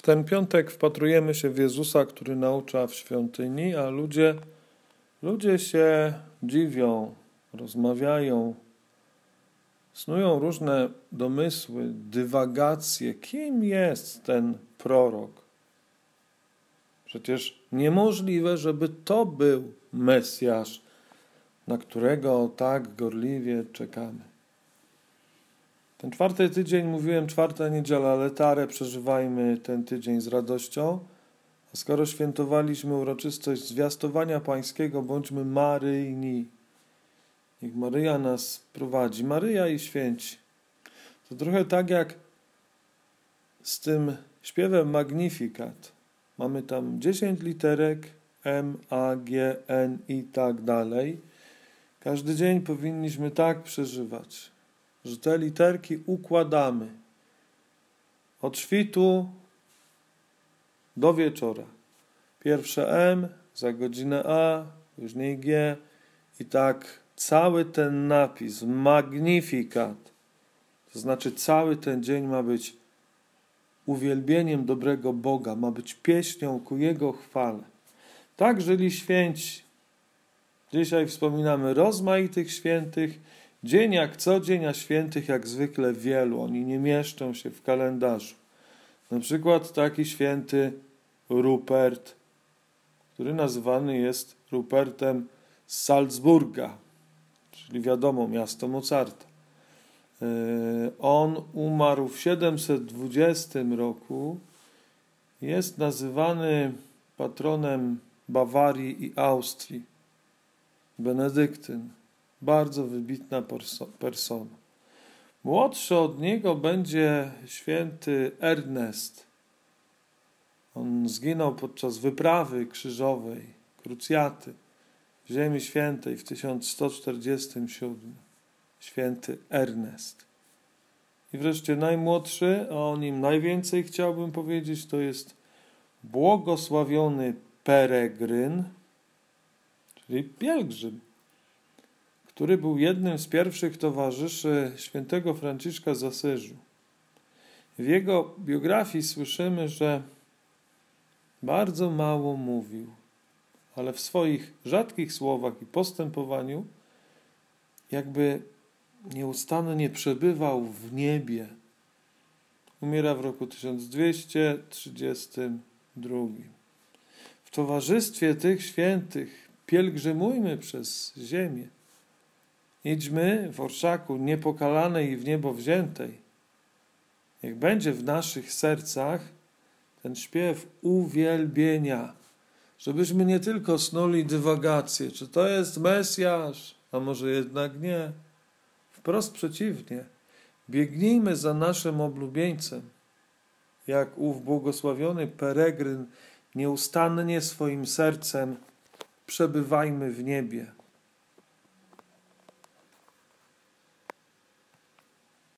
ten piątek wpatrujemy się w Jezusa, który naucza w świątyni, a ludzie się dziwią, rozmawiają, snują różne domysły, dywagacje. Kim jest ten prorok? Przecież niemożliwe, żeby to był Mesjasz, na którego tak gorliwie czekamy. Ten czwarty tydzień, mówiłem, czwarta niedziela, letarę, przeżywajmy ten tydzień z radością. A skoro świętowaliśmy uroczystość zwiastowania pańskiego, bądźmy maryjni. Niech Maryja nas prowadzi. Maryja i święci. To trochę tak jak z tym śpiewem Magnificat. Mamy tam 10 literek, M, A, G, N i tak dalej. Każdy dzień powinniśmy tak przeżywać, że te literki układamy od świtu do wieczora. Pierwsze M, za godzinę A, później G i tak cały ten napis, Magnificat, to znaczy cały ten dzień ma być uwielbieniem dobrego Boga, ma być pieśnią ku Jego chwale. Tak żyli święci. Dzisiaj wspominamy rozmaitych świętych, dzień jak co dzień, a świętych jak zwykle wielu. Oni nie mieszczą się w kalendarzu. Na przykład taki święty Rupert, który nazywany jest Rupertem z Salzburga, czyli wiadomo, miasto Mozarta. On umarł w 720 roku. Jest nazywany patronem Bawarii i Austrii. Benedyktyn. Bardzo wybitna persona. Młodszy od niego będzie święty Ernest. On zginął podczas wyprawy krzyżowej, krucjaty w Ziemi Świętej w 1147. Święty Ernest. I wreszcie najmłodszy, a o nim najwięcej chciałbym powiedzieć, to jest błogosławiony Peregryn, czyli pielgrzym, który był jednym z pierwszych towarzyszy świętego Franciszka z Asyżu. W jego biografii słyszymy, że bardzo mało mówił, ale w swoich rzadkich słowach i postępowaniu jakby nieustannie przebywał w niebie. Umiera w roku 1232. W towarzystwie tych świętych pielgrzymujmy przez ziemię. Idźmy w orszaku niepokalanej i w niebo wziętej. Niech będzie w naszych sercach ten śpiew uwielbienia, żebyśmy nie tylko snuli dywagacje, czy to jest Mesjasz, a może jednak nie. Wprost przeciwnie. Biegnijmy za naszym oblubieńcem, jak ów błogosławiony Peregryn, nieustannie swoim sercem przebywajmy w niebie.